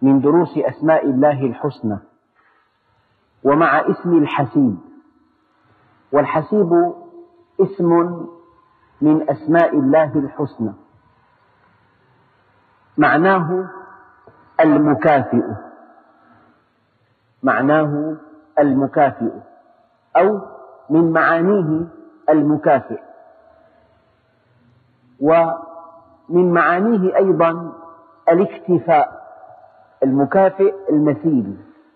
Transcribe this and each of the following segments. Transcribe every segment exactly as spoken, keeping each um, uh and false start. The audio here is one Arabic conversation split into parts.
من دروس أسماء الله الحسنى، ومع اسم الحسيب. والحسيب اسم من أسماء الله الحسنى، معناه المكافئ، معناه المكافئ أو من معانيه المكافئ، ومن معانيه أيضا الاكتفاء، المكافئ المثيل.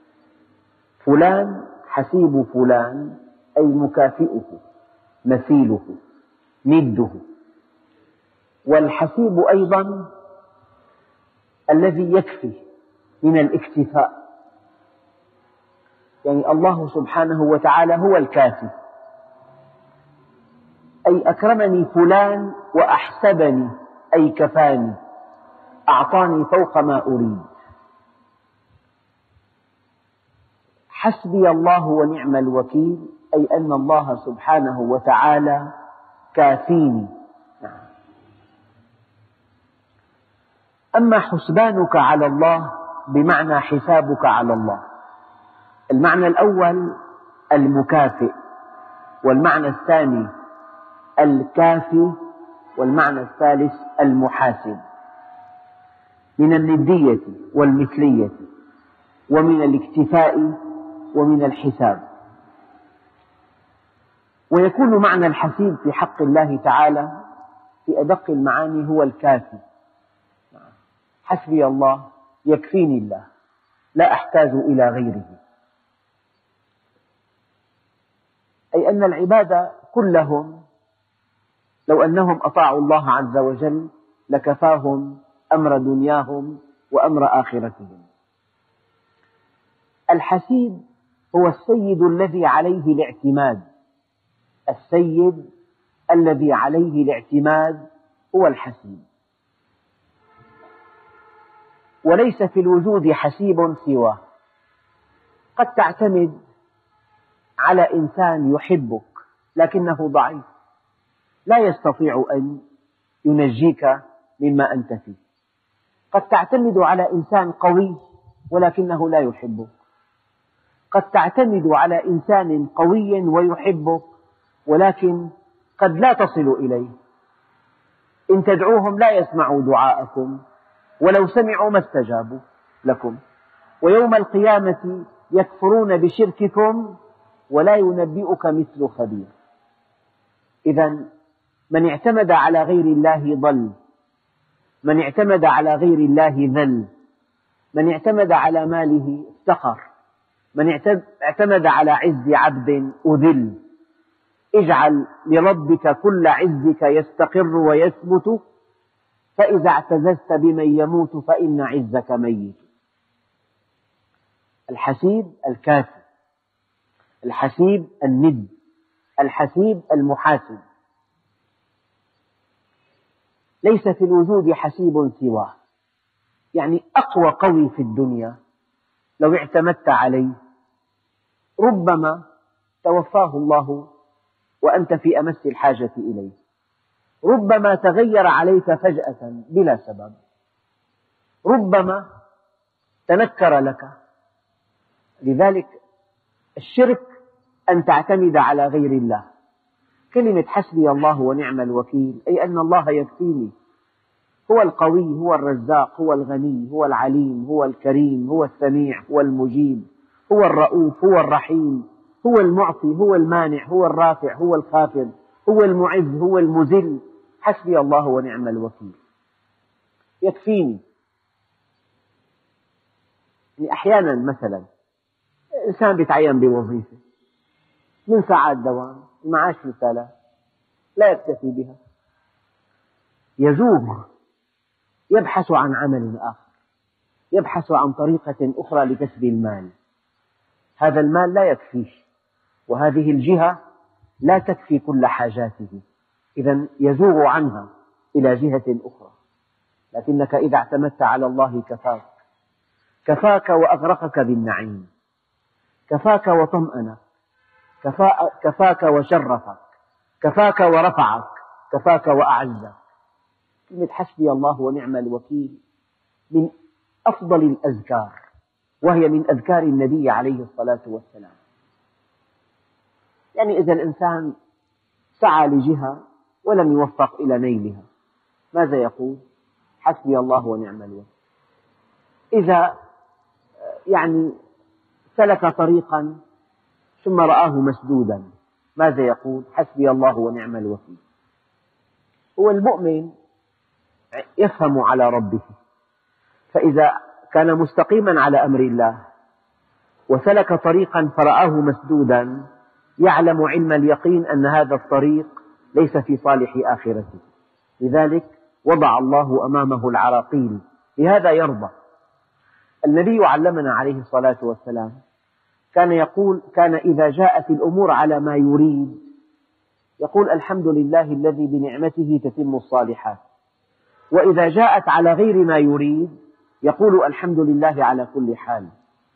فلان حسيب فلان أي مكافئه، مثيله، نده. والحسيب أيضا الذي يكفي من الاكتفاء، يعني الله سبحانه وتعالى هو الكافي، أي أكرمني فلان وأحسبني أي كفاني، أعطاني فوق ما أريد. حسبي الله ونعم الوكيل، أي أن الله سبحانه وتعالى كافيني. أما حسبانك على الله بمعنى حسابك على الله. المعنى الأول المكافئ، والمعنى الثاني الكافي، والمعنى الثالث المحاسب، من الندية والمثلية، ومن الاكتفاء، ومن الحساب. ويكون معنى الحسيب في حق الله تعالى في أدق المعاني هو الكافي. حسبي الله، يكفيني الله، لا أحتاج إلى غيره. أي أن العباد كلهم لو أنهم أطاعوا الله عز وجل لكفاهم أمر دنياهم وأمر آخرتهم. الحسيب هو السيد الذي عليه الاعتماد، السيد الذي عليه الاعتماد هو الحسيب. وليس في الوجود حسيب سواه. قد تعتمد على إنسان يحبك لكنه ضعيف، لا يستطيع أن ينجيك مما أنت فيه. قد تعتمد على إنسان قوي ولكنه لا يحبك. قد تعتمد على إنسان قوي ويحبك ولكن قد لا تصل إليه. إن تدعوهم لا يسمعوا دعاءكم، ولو سمعوا ما استجابوا لكم، ويوم القيامة يكفرون بشرككم ولا ينبئك مثل خبير. إذن من اعتمد على غير الله ضل، من اعتمد على غير الله ذل، من اعتمد على ماله افتقر، من اعتمد على عز عبد أذل. اجعل لربك كل عزك يستقر ويثبت، فإذا اعتززت بمن يموت فإن عزك ميت. الحسيب الكافي، الحسيب الند، الحسيب المحاسب. ليس في الوجود حسيب سواه. يعني أقوى قوي في الدنيا لو اعتمدت عليه ربما توفاه الله وأنت في أمس الحاجة إليه، ربما تغير عليك فجأة بلا سبب، ربما تنكر لك. لذلك الشرك أن تعتمد على غير الله. كلمة حسبي الله ونعم الوكيل أي أن الله يكفيني، هو القوي، هو الرزاق، هو الغني، هو العليم، هو الكريم، هو السميع، هو المجيب، هو الرؤوف، هو الرحيم، هو المعطي، هو المانع، هو الرافع، هو الخافض، هو المعز، هو المذل. حسبي الله ونعم الوكيل، يكفيني. يعني أحيانا مثلا إنسان يتعين بوظيفة من ساعات دوام، المعاش رسالة لا يكتفي بها، يزوغ، يبحث عن عمل آخر، يبحث عن طريقة أخرى لكسب المال. هذا المال لا يكفيه، وهذه الجهة لا تكفي كل حاجاته، إذن يزوغ عنها إلى جهة أخرى. لكنك إذا اعتمدت على الله كفاك، كفاك وأغرقك بالنعيم، كفاك وطمأنك، كفاك وشرفك، كفاك ورفعك، كفاك وأعزك. كلمة حسبي الله ونعم الوكيل من أفضل الأذكار، وهي من أذكار النبي عليه الصلاة والسلام. يعني إذا الإنسان سعى لجهة ولم يوفق إلى نيلها، ماذا يقول؟ حسبي الله ونعم الوكيل. إذا يعني سلك طريقا ثم رآه مسدودا، ماذا يقول؟ حسبي الله ونعم الوكيل. هو المؤمن يفهم على ربه، فإذا كان مستقيما على أمر الله وسلك طريقا فرآه مسدودا، يعلم علم اليقين أن هذا الطريق ليس في صالح آخرته، لذلك وضع الله أمامه العراقيل، لهذا يرضى. النبي علمنا عليه الصلاة والسلام كان يقول، كان إذا جاءت الأمور على ما يريد يقول الحمد لله الذي بنعمته تتم الصالحات، وإذا جاءت على غير ما يريد يقول الحمد لله على كل حال.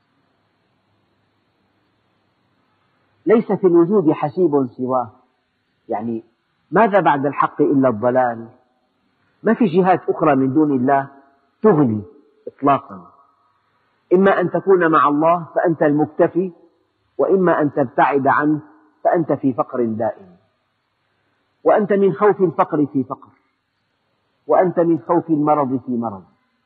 ليس في الوجود حسيب سواه، يعني ماذا بعد الحق إلا الضلال؟ ما في جهات أخرى من دون الله تغني إطلاقا، إما أن تكون مع الله فأنت المكتفي، وإما أن تبتعد عنه فأنت في فقر دائم، وأنت من خوف الفقر في فقر، وأنت من خوف المرض في مرض،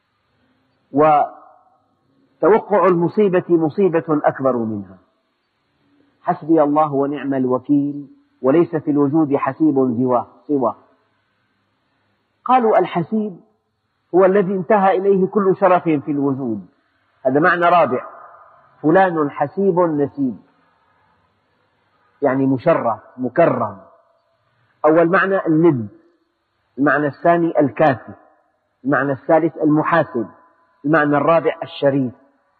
وتوقع المصيبة مصيبة أكبر منها. حسبي الله ونعم الوكيل، وليس في الوجود حسيب سواه. قالوا الحسيب هو الذي انتهى إليه كل شرف في الوجود، هذا معنى رابع، فلان حسيب نسيب، يعني مشرف مكرم. أول معنى الند، المعنى الثاني الكافي، المعنى الثالث المحاسب، المعنى الرابع الشريف.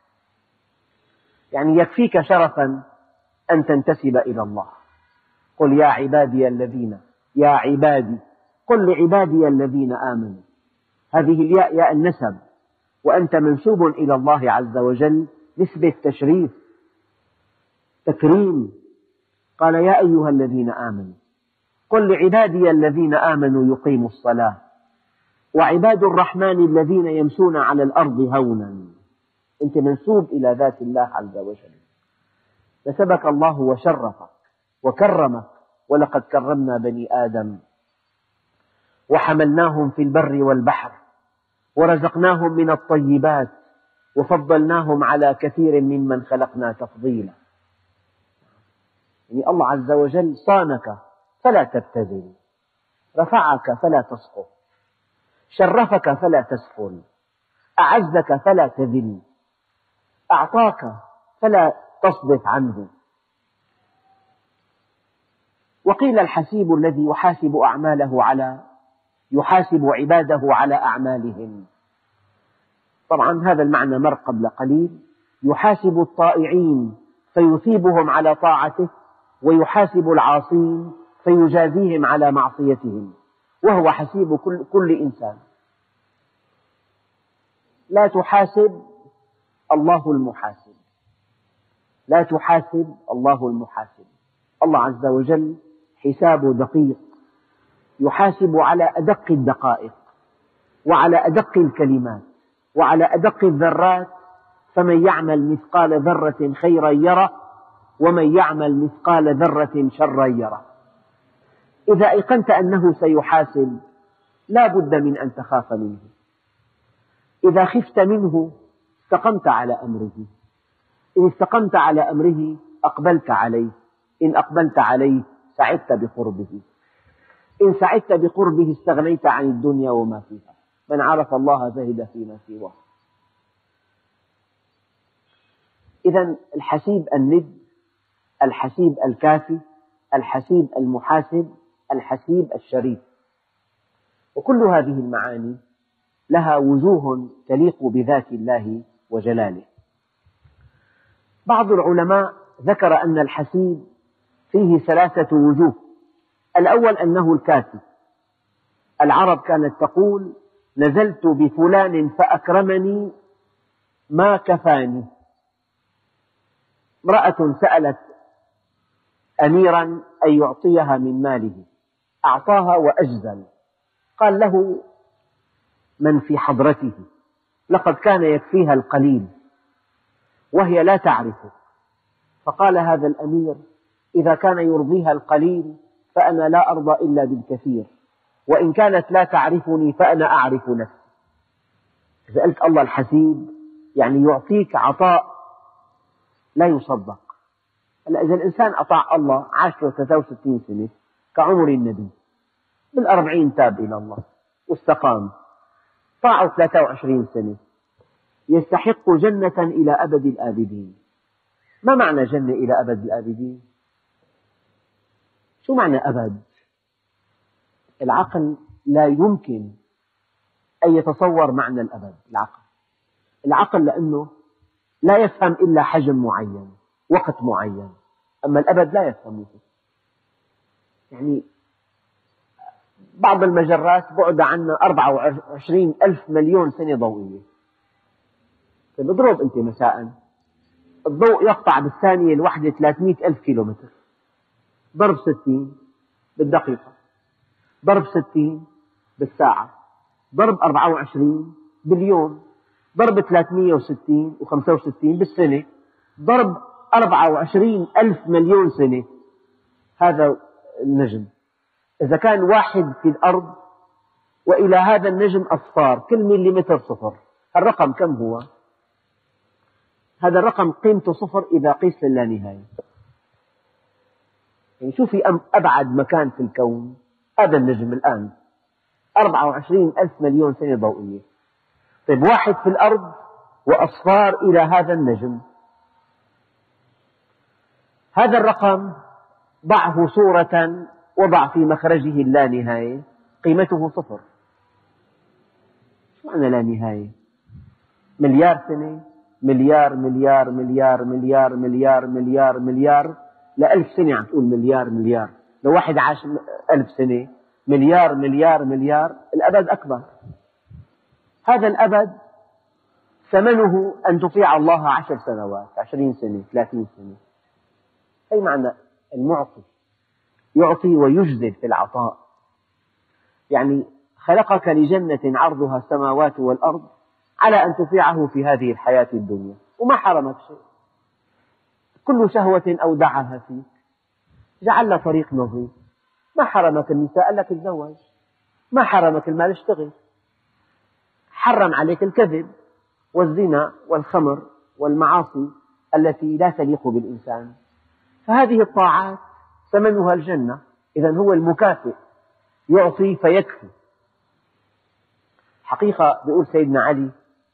يعني يكفيك شرفا أن تنتسب إلى الله. قل يا عبادي الذين يا عبادي قل لعبادي الذين آمنوا، هذه الياء ياء النسب، وأنت منسوب إلى الله عز وجل نسبة تشريف تكريم. قال يا أيها الذين آمنوا قل لعبادي الذين آمنوا يقيموا الصلاة وعباد الرحمن الذين يمشون على الأرض هونا. أنت منسوب إلى ذات الله عز وجل، نسبك الله وشرفك وكرمك. ولقد كرمنا بني آدم وحملناهم في البر والبحر ورزقناهم من الطيبات وفضلناهم على كثير ممن خلقنا تفضيلا. يعني الله عز وجل صانك فلا تبتذل، رفعك فلا تسقط، شرفك فلا تسفل، أعزك فلا تذل، أعطاك فلا تصدف عنه. وقيل الحسيب الذي يحاسب أعماله على يحاسب عباده على أعمالهم. طبعا هذا المعنى مر قبل قليل، يحاسب الطائعين فيثيبهم على طاعته، ويحاسب العاصين فيجازيهم على معصيتهم، وهو حسيب كل, كل إنسان. لا تحاسب الله المحاسب، لا تحاسب الله المحاسب. الله عز وجل حسابه دقيق، يحاسب على أدق الدقائق وعلى أدق الكلمات وعلى أدق الذرات. فمن يعمل مثقال ذرة خيرا يره ومن يعمل مثقال ذرة شرا يره. إذا أيقنت أنه سيحاسب لا بد من أن تخاف منه. إذا خفت منه استقمت على أمره، إن استقمت على أمره أقبلت عليه، إن أقبلت عليه سعدت بقربه، إن سعدت بقربه استغنيت عن الدنيا وما فيها. من عرف الله زهد فيما سواه. إذن الحسيب الند، الحسيب الكافي، الحسيب المحاسب، الحسيب الشريف. وكل هذه المعاني لها وجوه تليق بذات الله وجلاله. بعض العلماء ذكر أن الحسيب فيه ثلاثة وجوه. الأول أنه الكافي. العرب كانت تقول نزلت بفلان فأكرمني ما كفاني. امرأة سألت أميرا أن يعطيها من ماله، أعطاها وأجزل. قال له من في حضرته لقد كان يكفيها القليل وهي لا تعرفه. فقال هذا الأمير: إذا كان يرضيها القليل فأنا لا أرضى إلا بالكثير، وإن كانت لا تعرفني فأنا أعرف نفسي. إذا قلت الله الحسيب يعني يعطيك عطاء لا يصدق. هلا إذا الإنسان أطاع الله عاش له ثلاثة وستين سنة كعمر النبي، بالأربعين تاب إلى الله واستقام، طاعوا ثلاثة وعشرين سنة، يستحق جنة إلى أبد الآبدين. ما معنى جنة إلى أبد الآبدين؟ شو معنى أبد؟ العقل لا يمكن أن يتصور معنى الأبد. العقل العقل لأنه لا يفهم إلا حجم معين، وقت معين، أما الأبد لا يفهم. يعني بعض المجرات بعد عنا أربعة وعشرين ألف مليون سنة ضوئية. طيب اضرب أنت مساء، الضوء يقطع بالثانية الواحدة ثلاثمئة ألف كيلومتر، ضرب ستين بالدقيقة، ضرب ستين بالساعة، ضرب أربعة وعشرين باليوم، ضرب ثلاثمئة وستين وخمسة وستين بالسنة، ضرب أربعة وعشرين ألف مليون سنة. هذا النجم. إذا كان واحد في الأرض وإلى هذا النجم أصفار، كل مليمتر صفر، الرقم كم هو؟ هذا الرقم قيمته صفر إذا قيس للانهاية. يعني شو في أبعد مكان في الكون؟ هذا النجم الآن أربعة وعشرين ألف مليون سنة ضوئية. طيب واحد في الأرض وأصفار إلى هذا النجم، هذا الرقم ضعه صورة وضع في مخرجه اللانهاية، قيمته صفر. شو معنى لا نهاية؟ مليار سنة، مليار مليار مليار مليار مليار مليار مليار، لألف سنة عم تقول مليار مليار. لو واحد عاش ألف سنة، مليار مليار مليار، الأبد أكبر. هذا الأبد ثمنه أن تطيع الله عشر سنوات، عشرين سنة، ثلاثين سنة. أي معنى المعطي يعطي ويجزل في العطاء. يعني خلقك لجنة عرضها السماوات والأرض على أن تطيعه في هذه الحياة الدنيا، وما حرمك شيء. كل شهوة أودعها فيك، جعل لك طريق نظيف. ما حرمك النساء، قال لك تزوج. ما حرمك المال، اشتغل. حرم عليك الكذب والزنا والخمر والمعاصي التي لا تليق بالإنسان. فهذه الطاعات ثمنها الجنة. إذن هو المكافئ، يعطي فيكفي. حقيقة بيقول سيدنا علي: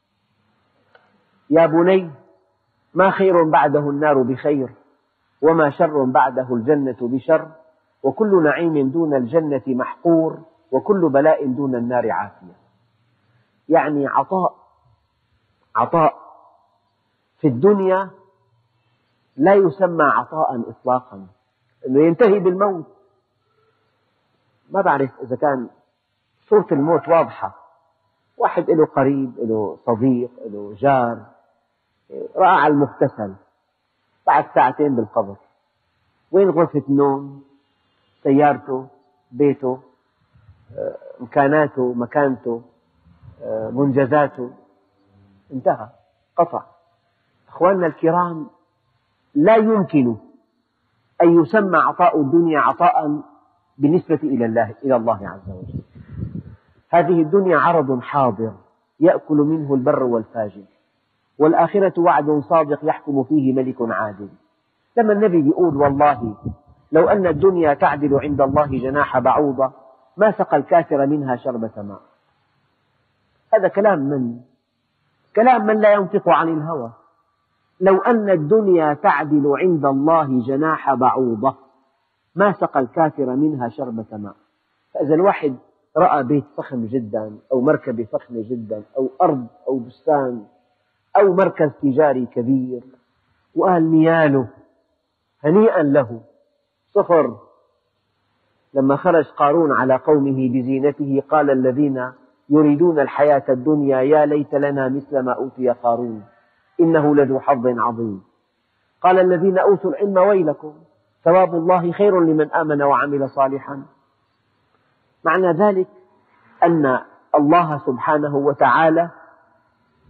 يا بني، ما خير بعده النار بخير، وما شر بعده الجنة بشر، وكل نعيم دون الجنة محقور، وكل بلاء دون النار عافية. يعني عطاء عطاء في الدنيا لا يسمى عطاء إطلاقا، أنه ينتهي بالموت. ما بعرف إذا كان صورة الموت واضحة. واحد له قريب، له صديق، له جار، رأى على المغتسل بعد ساعتين بالقبر. وين غرفة النوم؟ سيارته، بيته، إمكاناته، مكانته، منجزاته، انتهى، قطع. أخواننا الكرام، لا يمكن أن يسمى عطاء الدنيا عطاء بالنسبة إلى الله إلى الله عز وجل. هذه الدنيا عرض حاضر يأكل منه البر والفاجر، والآخرة وعد صادق يحكم فيه ملك عادل. لما النبي يقول: والله لو أن الدنيا تعدل عند الله جناح بعوضة ما سقى الكافر منها شربة ماء. هذا كلام من؟ كلام من لا ينطق عن الهوى. لو أن الدنيا تعدل عند الله جناح بعوضة ما سقى الكافر منها شربة ماء. فإذا الواحد رأى بيت فخم جدا، أو مركبة فخمة جدا، أو أرض، أو بستان، أو مركز تجاري كبير، وقال نياله هنيئا له، صفر. لما خرج قارون على قومه بزينته قال الذين يريدون الحياة الدنيا يا ليت لنا مثل ما أوتي قارون إنه لذو حظ عظيم. قال الذين أوتوا العلم ويلكم ثواب الله خير لمن آمن وعمل صالحا. معنى ذلك أن الله سبحانه وتعالى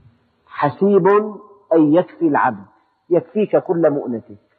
حسيب أي يكفي العبد، يكفيك كل مؤنته.